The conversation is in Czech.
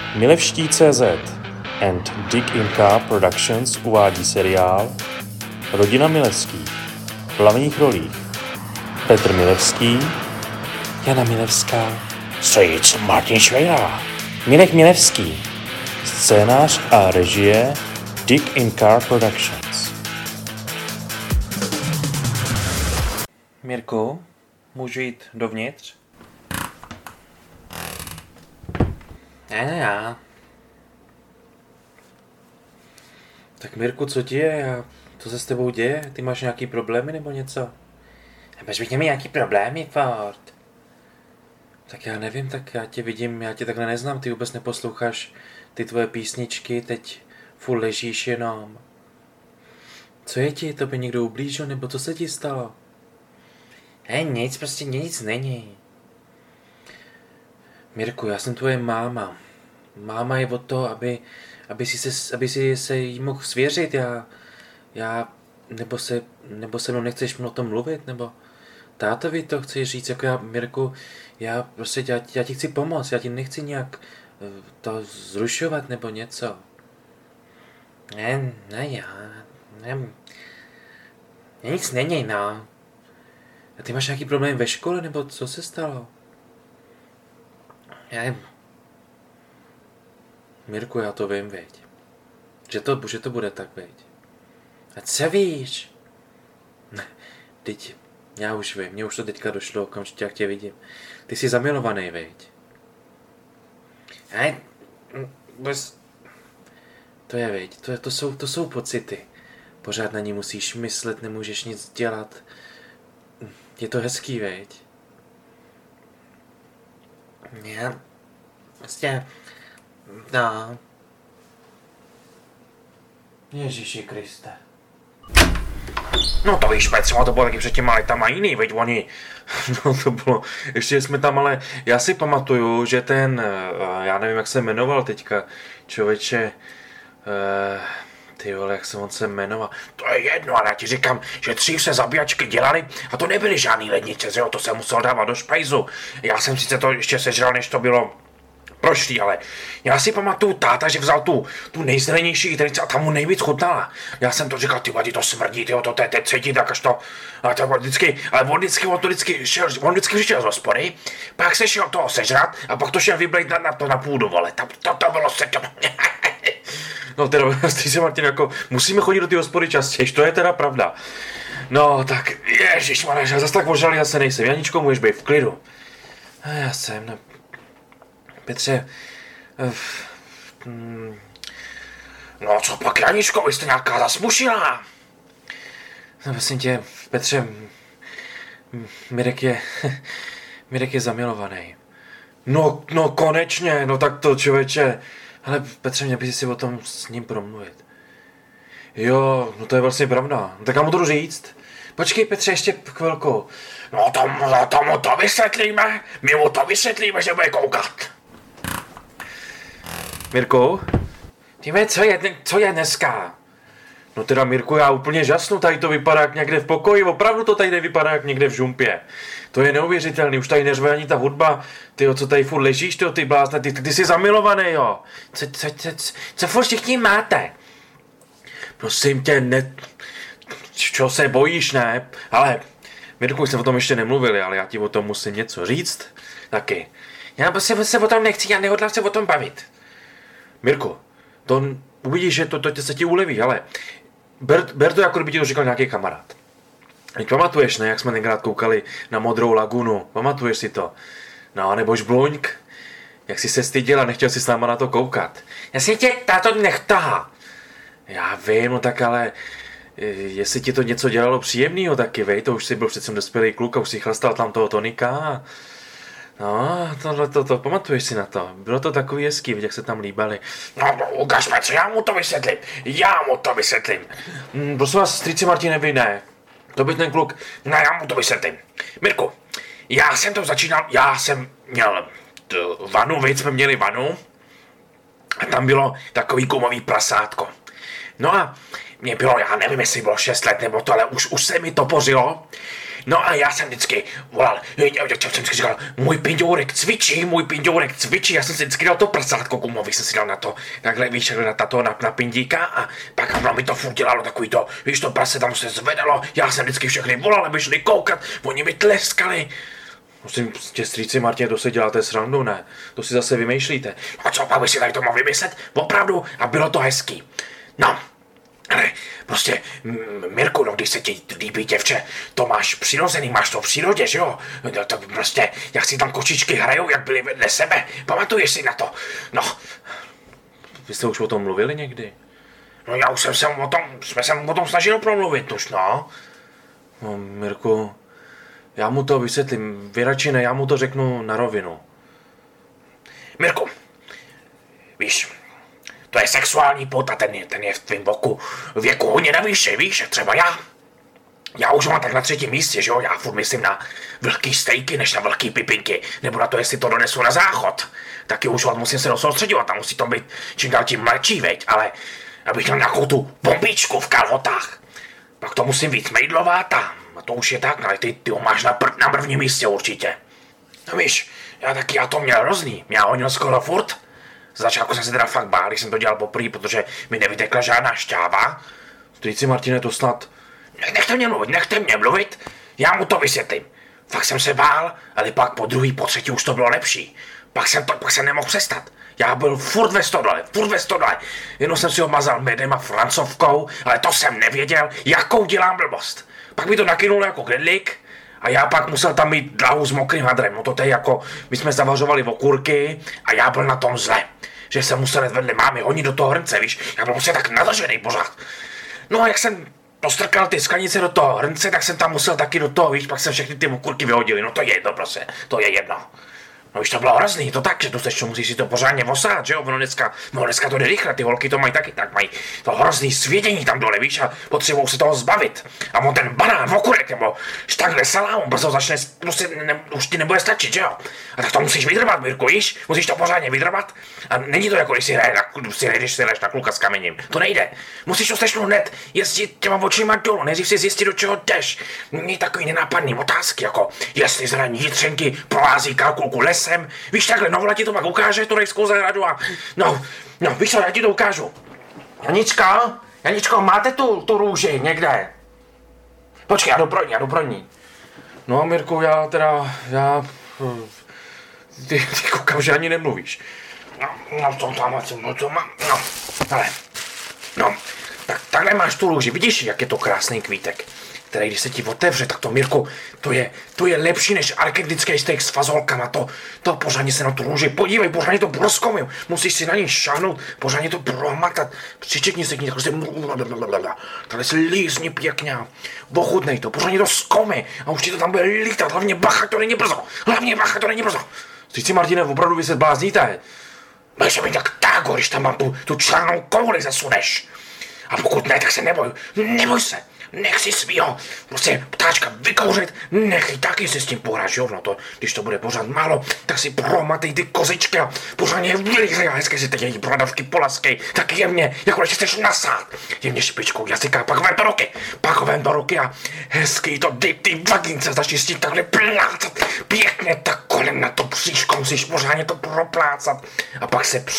Milevští.cz and Dig Inka Productions uvádí seriál Rodina Milevských. V hlavních rolích Petr Milevský, Jana Milevská, Stojíc Martin Švejla, Mirek Milevský. Scénář a režie Dig Inka Productions. Mirku, můžu jít dovnitř? Ne. Tak Mirku, co ti je? Co se s tebou děje? Ty máš nějaký problémy nebo něco? A proč bych měl nějaký problémy, Ford? Tak já nevím, tak já tě vidím, já tě takhle neznám, ty vůbec neposloucháš ty tvoje písničky, teď furt ležíš jenom. Co je ti? To by někdo ublížil, nebo co se ti stalo? Nic, prostě nic není. Mirku, já jsem tvoje máma. Máma je od toho, aby si se jí mohl svěřit, nebo se mnou nechceš o tom mluvit, nebo tátovi to chceš říct, jako já, Mirku, já prostě, já ti chci pomoct, já ti nechci nějak to zrušovat nebo něco. Nic není, no. A ty máš nějaký problém ve škole, nebo co se stalo? Mirku, já to vím, veď. Že to bude tak, veď. A co víš? Teď, já už vím, mně už to teďka došlo, okamžitě jak tě vidím. Ty jsi zamilovaný, veď. To je, veď, to jsou pocity. Pořád na ní musíš myslet, nemůžeš nic dělat. Je to hezký, veď. Já, prostě, no. Ježíši Kriste. No to víš, Petře, to bylo taky před těma letama jiný, veď oni. No to bylo, ještě jsme tam, ale já si pamatuju, že já nevím, jak se jmenoval teďka, člověče, ty vole, jak se on se jmenoval. To je jedno, ale já ti říkám, že dřív se zabíjačky dělali a to nebyly žádný lednice, že jo, to se musel dávat do špajzu. Já jsem sice to ještě sežral, než to bylo prošlý, ale já si pamatuju táta, že vzal tu nejzelenější jídelnici a tam mu nejvíc chutnala. Já jsem to říkal, ty vadi, to smrdí, ty to teď cítit, tak až to, a to vždycky, ale on vždycky přišel z hospody, pak se šel toho sežrat a pak to šel vyblejt na půdu, vole, to bylo se to. No teda, stejně Martin, jako musíme chodit do ty hospody častěji, to je teda pravda. No tak, ježišmarja, já zase tak ožralý zase nejsem. Janičko, můžeš být v klidu. A já jsem, no. Petře, No co pak, Janičko, vy jste nějaká zasmušilá. No prosím tě, Petře, Mirek je zamilovaný. No konečně, no tak to člověče. Ale Petře, měl bys si o tom s ním promluvit. Jo, no to je vlastně pravda. No, tak já mu to jdu říct. Počkej, Petře, ještě chvilku. No tomu to vysvětlíme. My mu to vysvětlíme, že bude koukat. Mirku? Ty ví, co je dneska? No teda, Mirku, já úplně žasnu, tady to vypadá jak někde v pokoji, opravdu to tady vypadá jak někde v žumpě. To je neuvěřitelný, už tady neřve ani ta hudba, tyjo, co tady furt ležíš, tyjo, ty blázne, ty jsi zamilovaný, jo. Co furt všichni máte? Prosím tě, čo se bojíš, ne? Ale, Mirku, jsme o tom ještě nemluvili, ale já ti o tom musím něco říct, taky. Já prostě se o tom nechci, já nehodlám se o tom bavit. Mirku, to uvidíš, že to se ti uleví, ale ber to, jako kdyby ti to říkal nějaký kamarád. Teď pamatuješ, ne, jak jsme tenkrát koukali na Modrou lagunu, pamatuješ si to? No, nebo Žbluňk, jak jsi se styděl a nechtěl si s náma na to koukat. Já si tě, táto, nechtahá. Já vím, no tak ale, jestli ti to něco dělalo příjemného taky, vej, to už jsi byl přece dospělý kluk a už si chlastal tam toho tonika. No, to pamatuješ si na to. Bylo to takový hezký, jak se tam líbali. No, ukaž Petře, já mu to vysvětlím. Prosím vás, strýci Martine, vy ne. To by ten kluk. No, já mu to vysvětlím. Mirku, já jsem měl vanu, víc jsme měli vanu a tam bylo takový gumový prasátko. No a mě bylo, já nevím, jestli bylo 6 let nebo to, ale už se mi to pořilo. No a já jsem vždycky volal, já jsem vždycky říkal, můj pindourek cvičí, já jsem si vždycky dal to prsátko gumový, jsem si dal na to, takhle víš, na pindíka a pak ono mi to furt dělalo takový to, víš, to prase tam se zvedalo, já jsem vždycky všechny volal, aby šli koukat, oni mi tleskali. Musím prostě strýci Martě, to si děláte srandu, ne? To si zase vymýšlíte. A co pak by si tady to mohl vymyslet? Opravdu, a bylo to hezký. No, ale prostě, Mirku, no když se ti líbí děvče, to máš přirozený, máš to v přírodě, že jo? No, to prostě, jak si tam kočičky hrajou, jak byly vedle sebe, pamatuješ si na to? No. Vy jste už o tom mluvili někdy? No já už jsme se o tom snažili promluvit už, no. No, Mirku, já mu to vysvětlím, vy radši ne, já mu to řeknu na rovinu. Mirku, víš, to je sexuální pot a ten je v tvým věku hodně na výše, víš, třeba já už mám tak na 3. místě, že jo, já furt myslím na vlhký stejky, než na vlhký pipinky, nebo na to, jestli to donesu na záchod. Taky už musím se soustředovat a musí to být čím dál tím mladší, veď, ale abych měl nějakou tu bombičku v kalhotách, pak to musím víc mejdlovat a to už je tak, ale ty ho máš na prvním místě určitě. No víš, já to měl hrozný, já ho měl skoro furt. Z začátku jsem se teda fakt bál, když jsem to dělal poprvé, protože mi nevytekla žádná šťáva. Strýci Martine, to snad... Nechte mě mluvit, já mu to vysvětlím. Fakt jsem se bál, ale pak po druhý, po třetí už to bylo lepší. Pak jsem nemohl přestat. Já byl furt ve stodole. Jenom jsem si ho mazal medem a francovkou, ale to jsem nevěděl, jakou dělám blbost. Pak mi to nakynulo jako knedlík a já pak musel tam mít dlahu s mokrým hadrem. No to je jako, my jsme zavařovali okurky a já byl na tom zle. Že jsem musel vedle mámy honit do toho hrnce, víš, já byl prostě tak nadržený pořád. No a jak jsem postrkal ty sklenice do toho hrnce, tak jsem tam musel taky do toho, víš, pak jsem všechny ty okurky vyhodili, no to je jedno prostě, to je jedno. No už to bylo hrozný, to tak, že to musíš si to pořádně osát, že jo, dneska to jde rychle, ty holky to mají taky, tak mají to hrozný svědění tam dole, víš, a potřebují se toho zbavit. A on ten banán, okurek, nebo takhle salám, brzo začne, prostě už ti nebude stačit, že jo. A tak to musíš vydrbat, Mirku, víš, musíš to pořádně vydrbat. A není to jako, když si hraješ na kluka s kamením, to nejde. Musíš to stečnout hned, jezdit těma očima dolů, nejdřív si zjistit, do čeho jdeš. Měj takový nenápadný otázky, jako jestli zraní jitřenky provází kalkulku lesem, víš takhle, Novla ti to pak ukáže, tu rejskou zahradu a no, víš co, já ti to ukážu. Janičko, máte tu růži někde? Počkej, já jdu pro ní. No, Mirku, ty koukám, že ani nemluvíš. Tak takhle máš tu růži, vidíš, jak je to krásný kvítek, který když se ti otevře, tak to, Mirku, to je lepší než argentinský steak s fazolkama, to pořádně se na tu růži podívej, pořádně to proskomil, musíš si na ní šáhnout, pořádně to prohmatat, přičekni se k ní, takhle se lízni pěkně, ochutnej to, pořádně to zkoumej a už ti to tam bude lítat, hlavně bacha, to není brzo. Strýci Martine, opravdu vy se blázníte. Budeš mi tak, když tam mám tu černou kouli zasuneš. A pokud ne, tak se neboj se. Nech si svýho, prostě ptáčka vykouřit, nech taky si s tím pohráš, jo, no to, když to bude pořád málo, tak si promatej ty kozičky a pořádně vylízej a hezky si teď její bradavky polaskej, tak jemně, jako když chceš nasát, jemně špičkou jazyka, pak vem do ruky a hezky to dej ty vagince, začni s tím takhle plácat, pěkně tak kolem na to příško, musíš pořádně to proplácat a pak se